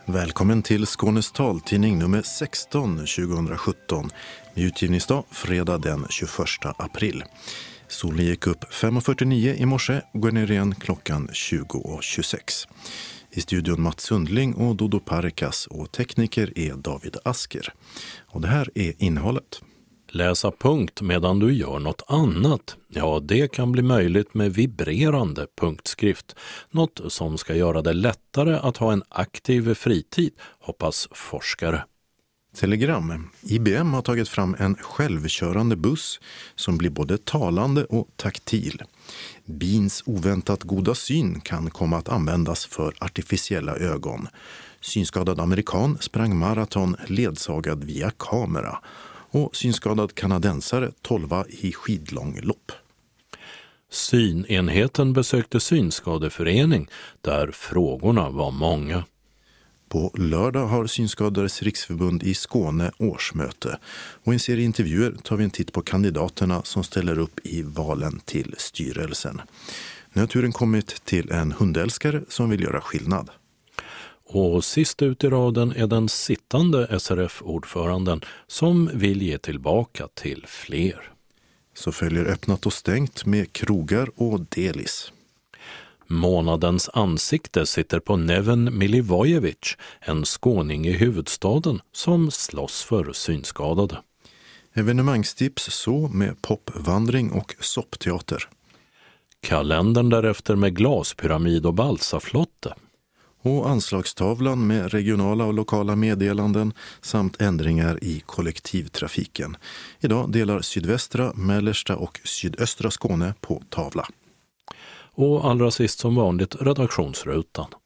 Välkommen till Skånes taltidning nummer 16 2017 med utgivningsdag fredag den 21 april. Solen gick upp 5.49 i morse och går ner igen klockan 20.26. I studion Mats Sundling och Dodo Parikas och tekniker är David Asker. Och det här är innehållet. Läsa punkt medan du gör något annat. Ja, det kan bli möjligt med vibrerande punktskrift. Något som ska göra det lättare att ha en aktiv fritid, hoppas forskare. Telegram. IBM har tagit fram en självkörande buss som blir både talande och taktil. Bins oväntat goda syn kan komma att användas för artificiella ögon. Synskadad amerikan sprang maraton ledsagad via kamera. Och synskadad kanadensare 12 i skidlånglopp. Synenheten besökte synskadeförening där frågorna var många. På lördag har Synskadades riksförbund i Skåne årsmöte och i en serie intervjuer tar vi en titt på kandidaterna som ställer upp i valen till styrelsen. Nu har turen kommit till en hundälskare som vill göra skillnad. Och sist ut i raden är den sittande SRF-ordföranden som vill ge tillbaka till fler. Så följer öppnat och stängt med krogar och delis. Månadens ansikte sitter på Neven Milivojevic, en skåning i huvudstaden som slåss för synskadade. Evenemangstips så med popvandring och soppteater. Kalendern därefter med glaspyramid och balsaflotte. Och anslagstavlan med regionala och lokala meddelanden samt ändringar i kollektivtrafiken. Idag delar sydvästra, mellersta och sydöstra Skåne på tavla. Och allra sist som vanligt redaktionsrutan.